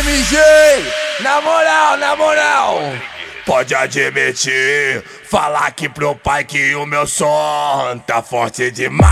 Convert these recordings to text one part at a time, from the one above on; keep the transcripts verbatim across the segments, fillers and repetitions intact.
M G, na moral, na moral, pode admitir, falar aqui pro pai que o meu som tá forte demais.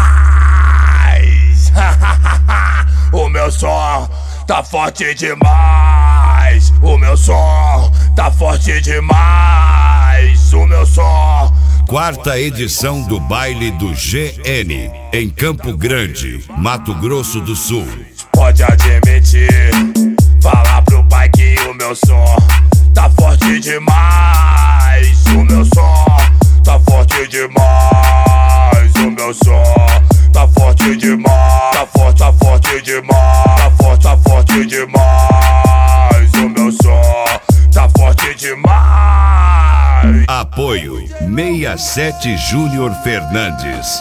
O meu som tá forte demais. O meu som tá forte demais. O meu som. Quarta edição do baile do G N, em Campo Grande, Mato Grosso do Sul. Pode admitir, falar pro pai que o meu som tá forte demais. O meu som tá forte demais. O meu som tá forte demais. Tá forte, tá forte demais. Tá forte, tá forte demais. O meu som tá forte demais. Apoio sessenta e sete Júnior Fernandes.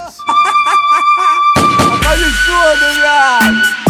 Faz tudo, viado.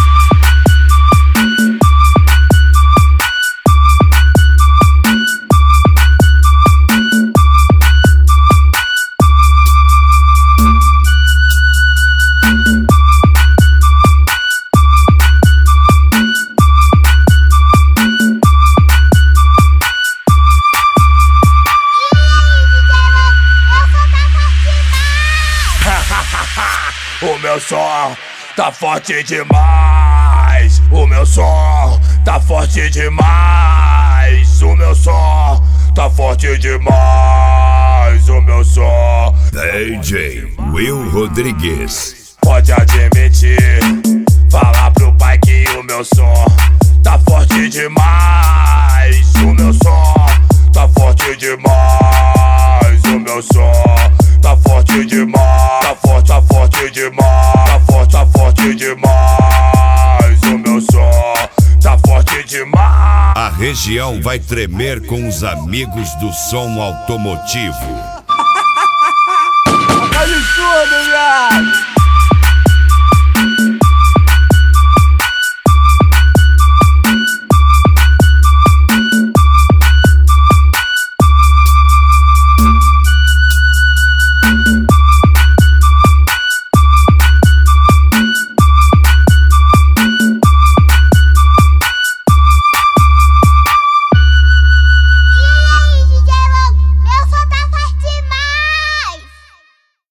O meu som tá forte demais. O meu som tá forte demais. O meu som tá forte demais. O meu som. D J Will Rodrigues. Pode admitir, falar pro pai que o meu som tá forte demais. O meu som tá forte demais. O meu som tá forte demais. Tá forte, tá forte demais. Tá forte, tá forte demais. O meu som tá forte demais. A região vai tremer com os amigos do som automotivo.